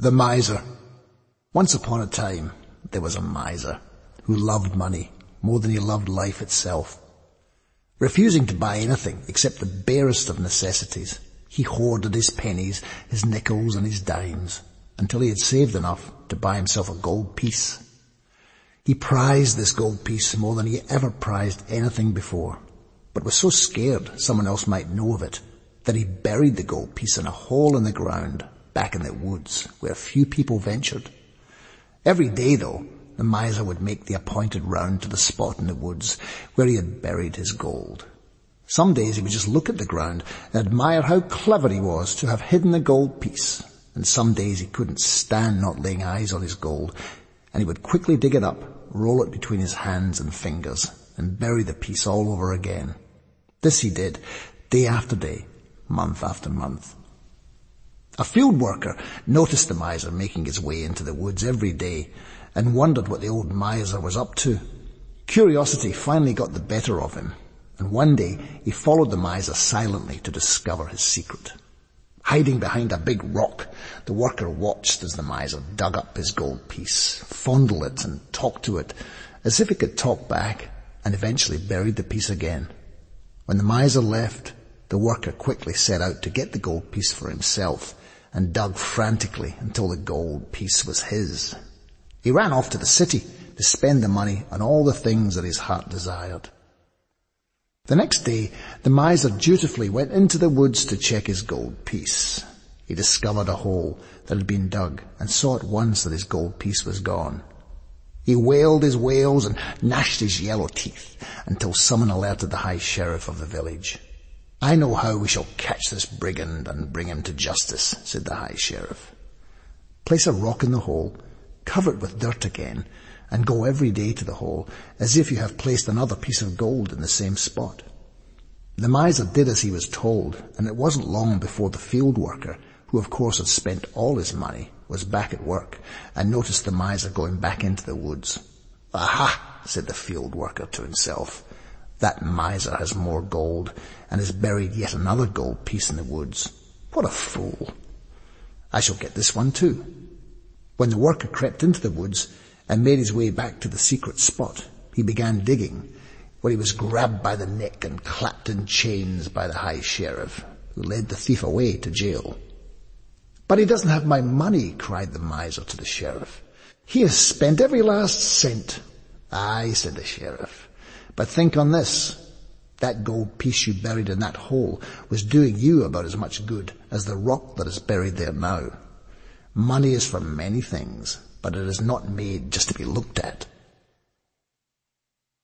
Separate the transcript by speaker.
Speaker 1: The Miser. Once upon a time, there was a miser who loved money more than he loved life itself. Refusing to buy anything except the barest of necessities, he hoarded his pennies, his nickels and his dimes, until he had saved enough to buy himself a gold piece. He prized this gold piece more than he ever prized anything before, but was so scared someone else might know of it that he buried the gold piece in a hole in the ground back in the woods where few people ventured. Every day, though, the miser would make the appointed round to the spot in the woods where he had buried his gold. Some days he would just look at the ground and admire how clever he was to have hidden the gold piece, and some days he couldn't stand not laying eyes on his gold, and he would quickly dig it up, roll it between his hands and fingers, and bury the piece all over again. This he did day after day, month after month. A field worker noticed the miser making his way into the woods every day and wondered what the old miser was up to. Curiosity finally got the better of him, and one day he followed the miser silently to discover his secret. Hiding behind a big rock, the worker watched as the miser dug up his gold piece, fondled it and talked to it as if it could talk back, and eventually buried the piece again. When the miser left, the worker quickly set out to get the gold piece for himself and dug frantically until the gold piece was his. He ran off to the city to spend the money on all the things that his heart desired. The next day, the miser dutifully went into the woods to check his gold piece. He discovered a hole that had been dug and saw at once that his gold piece was gone. He wailed his wails and gnashed his yellow teeth until someone alerted the high sheriff of the village. "I know how we shall catch this brigand and bring him to justice," said the high sheriff. "Place a rock in the hole, cover it with dirt again, and go every day to the hole as if you have placed another piece of gold in the same spot." The miser did as he was told, and it wasn't long before the field worker, who of course had spent all his money, was back at work and noticed the miser going back into the woods. "Aha," said the field worker to himself, "that miser has more gold and has buried yet another gold piece in the woods. What a fool! I shall get this one too." When the worker crept into the woods and made his way back to the secret spot, he began digging, where he was grabbed by the neck and clapped in chains by the high sheriff, who led the thief away to jail. "But he doesn't have my money," cried the miser to the sheriff. "He has spent every last cent." "Aye," said the sheriff, "but think on this. That gold piece you buried in that hole was doing you about as much good as the rock that is buried there now. Money is for many things, but it is not made just to be looked at.